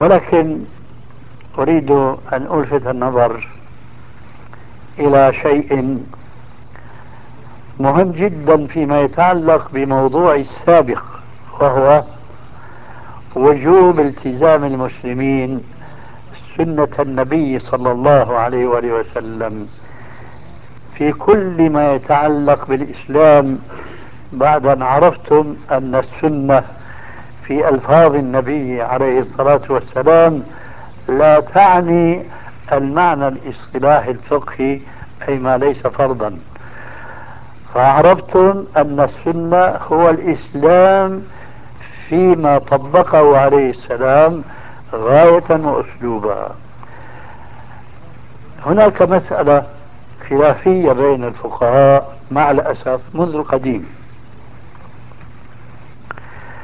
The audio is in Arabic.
ولكن أريد أن ألفت النظر إلى شيء مهم جدا فيما يتعلق بموضوع السابق، وهو وجوب التزام المسلمين سنة النبي صلى الله عليه وآله وسلم في كل ما يتعلق بالإسلام، بعد أن عرفتم أن السنة في ألفاظ النبي عليه الصلاة والسلام لا تعني المعنى الاصطلاحي الفقهي، أي ما ليس فرضا. فعرفتم أن السنة هو الإسلام فيما طبقه عليه السلام غاية وأسلوبا. هناك مسألة خلافية بين الفقهاء مع الأسف منذ القديم،